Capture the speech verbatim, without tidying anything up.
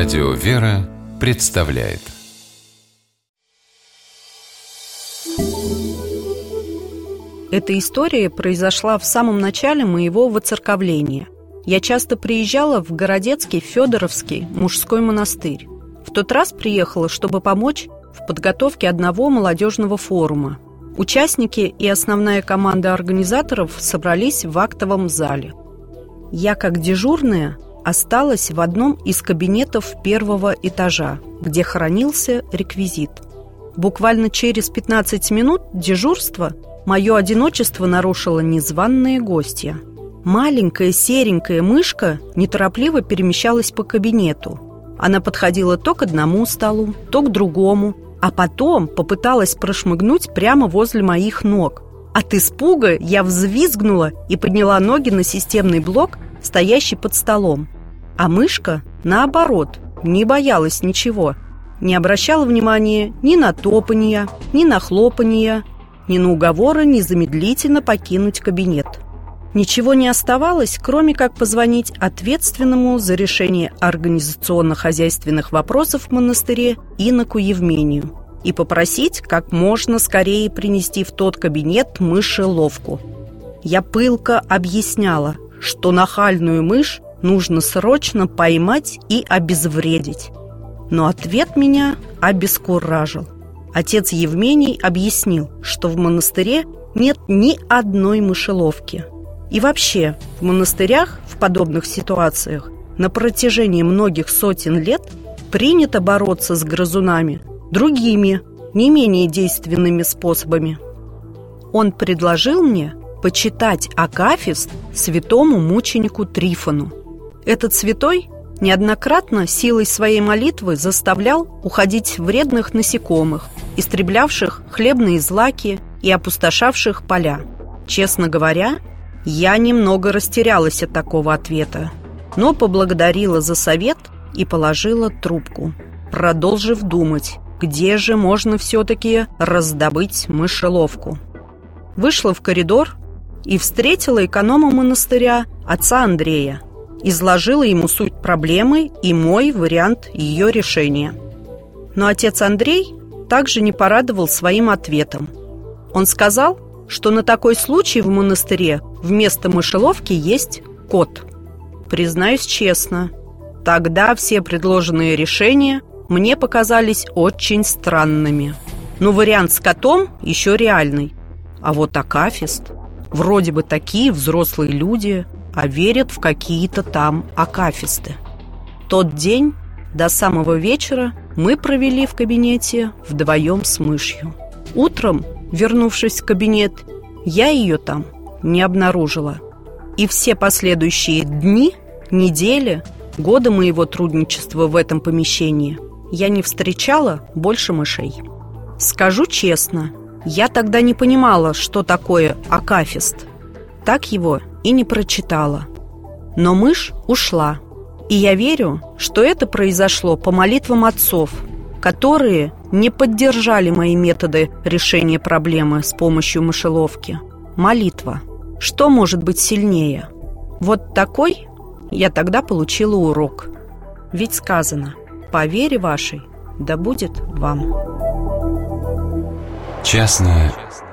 Радио «Вера» представляет. Эта история произошла в самом начале моего воцерковления. Я часто приезжала в Городецкий Федоровский мужской монастырь. В тот раз приехала, чтобы помочь в подготовке одного молодежного форума. Участники и основная команда организаторов собрались в актовом зале. Я, как дежурная, осталась в одном из кабинетов первого этажа, где хранился реквизит. Буквально через пятнадцать минут дежурства мое одиночество нарушило незваные гостья. Маленькая серенькая мышка неторопливо перемещалась по кабинету. Она подходила то к одному столу, то к другому, а потом попыталась прошмыгнуть прямо возле моих ног. От испуга я взвизгнула и подняла ноги на системный блок, стоящий под столом. А мышка, наоборот, не боялась ничего, не обращала внимания ни на топанье, ни на хлопанье, ни на уговоры незамедлительно покинуть кабинет. Ничего не оставалось, кроме как позвонить ответственному за решение организационно-хозяйственных вопросов в монастыре иноку Евмению и попросить как можно скорее принести в тот кабинет мышеловку. Я пылко объясняла, что нахальную мышь нужно срочно поймать и обезвредить. Но ответ меня обескуражил. Отец Евмений объяснил, что в монастыре нет ни одной мышеловки. И вообще, в монастырях в подобных ситуациях на протяжении многих сотен лет принято бороться с грызунами другими, не менее действенными способами. Он предложил мне почитать акафист святому мученику Трифону. Этот святой неоднократно силой своей молитвы заставлял уходить вредных насекомых, истреблявших хлебные злаки и опустошавших поля. Честно говоря, я немного растерялась от такого ответа, но поблагодарила за совет и положила трубку, продолжив думать, где же можно все-таки раздобыть мышеловку. Вышла в коридор и встретила эконома монастыря, отца Андрея. Изложила ему суть проблемы и мой вариант ее решения. Но отец Андрей также не порадовал своим ответом. Он сказал, что на такой случай в монастыре вместо мышеловки есть кот. Признаюсь честно, тогда все предложенные решения мне показались очень странными. Но вариант с котом еще реальный. А вот акафист, вроде бы такие взрослые люди, а верят в какие-то там акафисты. Тот день до самого вечера мы провели в кабинете вдвоем с мышью. Утром, вернувшись в кабинет, я ее там не обнаружила. И все последующие дни, недели, годы моего трудничества в этом помещении я не встречала больше мышей. Скажу честно, я тогда не понимала, что такое акафист. Так его и не прочитала. Но мышь ушла. И я верю, что это произошло по молитвам отцов, которые не поддержали мои методы решения проблемы с помощью мышеловки. Молитва. Что может быть сильнее? Вот такой я тогда получила урок. Ведь сказано: по вере вашей да будет вам. Частное